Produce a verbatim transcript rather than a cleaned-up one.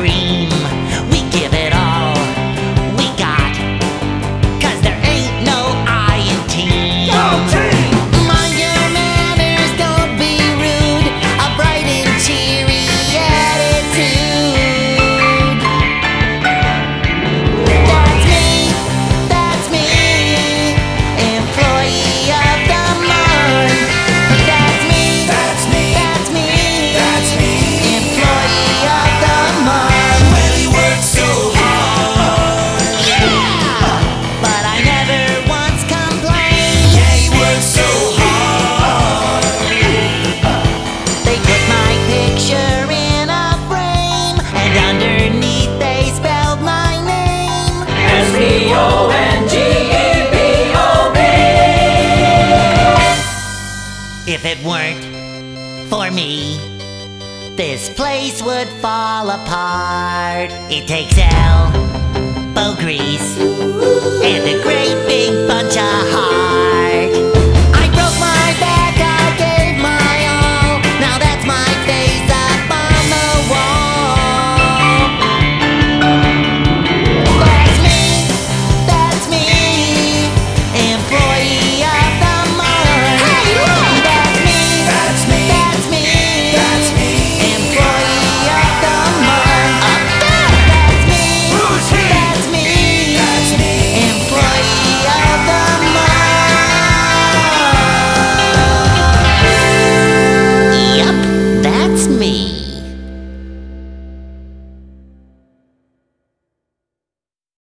cream. We give it all we got, 'cause there ain't no I in team. Go team! Mind your manners, don't be rude. A bright and cheery attitude. That's me, that's me, employee of the month. That's me, That's me, that's me, that's me. employee of the month. Well, he works so hard. Yeah, but I never once complained. Yeah, he works so hard. They put my picture in a frame, and underneath they spelled my name. S P O N G E B O B. If it weren't for me, this place would fall apart. It takes elbow grease and a great big bunch of heart.